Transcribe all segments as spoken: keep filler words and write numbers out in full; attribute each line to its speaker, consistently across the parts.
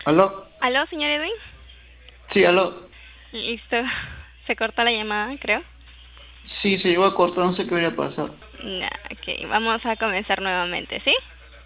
Speaker 1: ¿Aló?
Speaker 2: ¿Aló, señor Edwin?
Speaker 1: Sí, aló.
Speaker 2: Listo. Se cortó la llamada, creo.
Speaker 1: Sí, se llegó a cortar, no sé qué hubiera pasado.
Speaker 2: Ya, ok, vamos a comenzar nuevamente, ¿sí?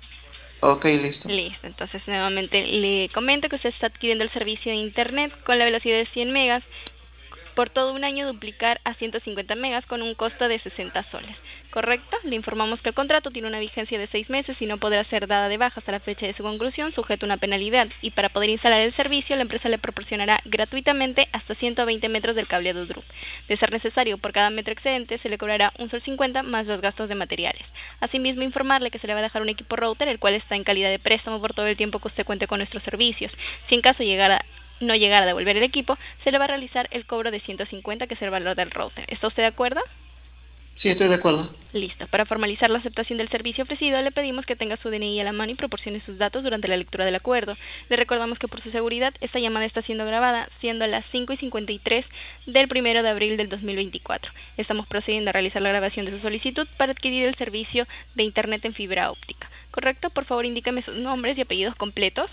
Speaker 1: Ok, listo.
Speaker 2: Listo, entonces nuevamente le comento que usted está adquiriendo el servicio de Internet con la velocidad de cien megas por todo un año duplicar a ciento cincuenta megas con un costo de sesenta soles. ¿Correcto? Le informamos que el contrato tiene una vigencia de seis meses y no podrá ser dada de baja hasta la fecha de su conclusión, sujeto a una penalidad. Y para poder instalar el servicio, la empresa le proporcionará gratuitamente hasta ciento veinte metros del cableado D R U. De ser necesario, por cada metro excedente se le cobrará un sol cincuenta más los gastos de materiales. Asimismo, informarle que se le va a dejar un equipo router, el cual está en calidad de préstamo por todo el tiempo que usted cuente con nuestros servicios. Si en caso llegara no llegar a devolver el equipo, se le va a realizar el cobro de ciento cincuenta, que es el valor del router. ¿Está usted de acuerdo?
Speaker 1: Sí, estoy de acuerdo.
Speaker 2: Listo. Para formalizar la aceptación del servicio ofrecido, le pedimos que tenga su D N I a la mano y proporcione sus datos durante la lectura del acuerdo. Le recordamos que por su seguridad, esta llamada está siendo grabada, siendo las cinco y cincuenta y tres del primero de abril del dos mil veinticuatro. Estamos procediendo a realizar la grabación de su solicitud para adquirir el servicio de Internet en fibra óptica. ¿Correcto? Por favor, indíqueme sus nombres y apellidos completos.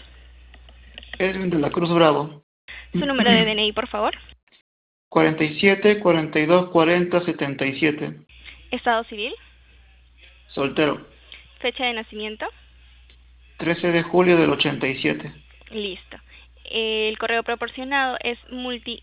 Speaker 1: Edwin de la Cruz Bravo.
Speaker 2: Su número de D N I, por favor.
Speaker 1: cuarenta y siete, cuarenta y dos, cuarenta, setenta y siete.
Speaker 2: Estado civil.
Speaker 1: Soltero.
Speaker 2: Fecha de nacimiento.
Speaker 1: trece de julio del ochenta y siete.
Speaker 2: Listo. El correo proporcionado es multied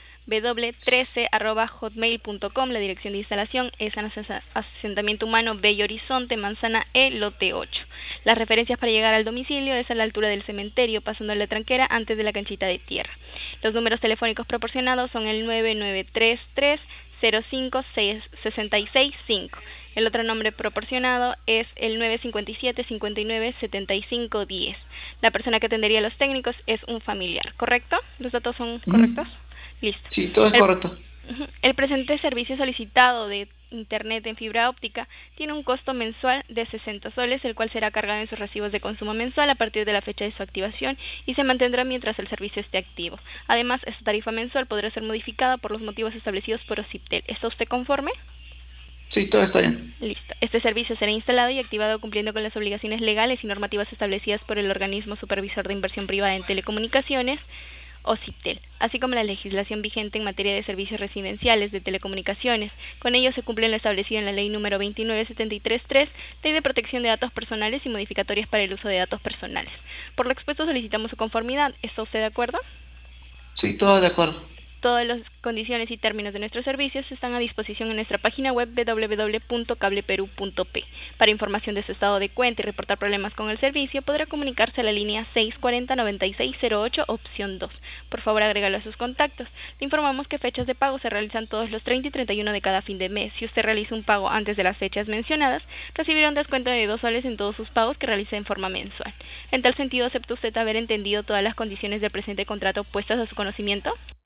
Speaker 2: w trece arroba hotmail punto com. La dirección de instalación es Asentamiento Humano Bello Horizonte, Manzana E, lote ocho. Las referencias para llegar al domicilio es a la altura del cementerio, pasando la tranquera antes de la canchita de tierra. Los números telefónicos proporcionados son el nueve nueve tres tres cero cinco seis seis cinco. El otro nombre proporcionado es el nueve cinco siete, cinco nueve, siete cinco uno cero. La persona que atendería a los técnicos es un familiar, ¿correcto? ¿Los datos son correctos?
Speaker 1: Mm,
Speaker 2: Listo.
Speaker 1: Sí, todo es
Speaker 2: El,
Speaker 1: correcto.
Speaker 2: el presente servicio solicitado de Internet en fibra óptica tiene un costo mensual de sesenta soles, el cual será cargado en sus recibos de consumo mensual a partir de la fecha de su activación y se mantendrá mientras el servicio esté activo. Además, esta tarifa mensual podrá ser modificada por los motivos establecidos por OCIPTEL. ¿Está usted conforme?
Speaker 1: Sí, todo está bien.
Speaker 2: Listo. Este servicio será instalado y activado cumpliendo con las obligaciones legales y normativas establecidas por el Organismo Supervisor de Inversión Privada en Telecomunicaciones, OCIPTEL, así como la legislación vigente en materia de servicios residenciales de telecomunicaciones. Con ello se cumple lo establecido en la Ley número veintinueve setenta y tres tres, Ley de Protección de Datos Personales y modificatorias para el uso de datos personales. Por lo expuesto solicitamos su conformidad. ¿Está usted de acuerdo?
Speaker 1: Sí, todo de acuerdo.
Speaker 2: Todas las condiciones y términos de nuestros servicios están a disposición en nuestra página web w w w punto cableperú punto p. Para información de su estado de cuenta y reportar problemas con el servicio, podrá comunicarse a la línea seis cuatro cero, nueve seis cero ocho, opción dos. Por favor, agrégalo a sus contactos. Le informamos que fechas de pago se realizan todos los treinta y treinta y uno de cada fin de mes. Si usted realiza un pago antes de las fechas mencionadas, recibirá un descuento de dos soles en todos sus pagos que realice en forma mensual. En tal sentido, ¿acepta usted haber entendido todas las condiciones del presente contrato puestas a su conocimiento?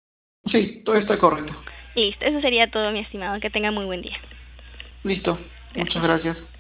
Speaker 1: Sí, todo está correcto.
Speaker 2: Listo, eso sería todo, mi estimado. Que tenga muy buen día.
Speaker 1: Listo. Muchas
Speaker 2: Gracias.
Speaker 1: gracias.